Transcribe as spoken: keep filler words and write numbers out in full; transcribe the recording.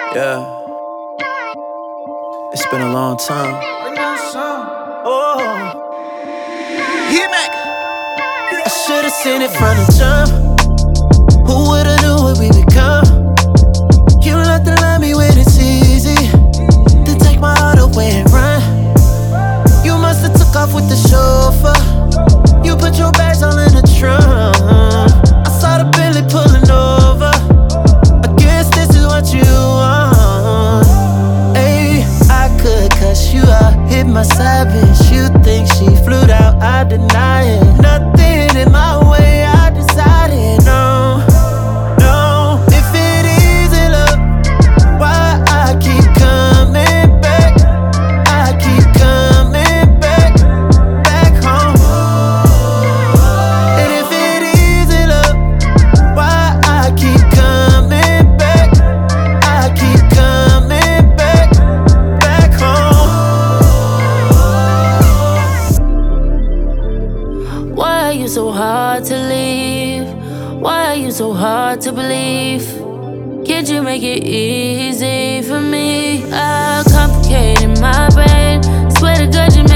Yeah, it's been a long time. Oh, hit back. I should've seen it from the jump. Who would've knew what we become? You like to love me when it's easy, to take my heart away and run. You must've took off with the chauffeur. You put your bags all in the trunk. I saw the Bentley pulling over. I guess this is what you want. Ayy, I could cuss you out, hit my side bitch. You think she flew out, I deny it. Nothing in my way, I decided no, no. If it isn't love, why I keep coming back? I keep coming back, back home. And if it isn't love, why I keep coming back? I keep coming back, back home. Why are you so hard to leave? Why are you so hard to believe? Can't you make it easy for me? I complicated my brain. Swear to God you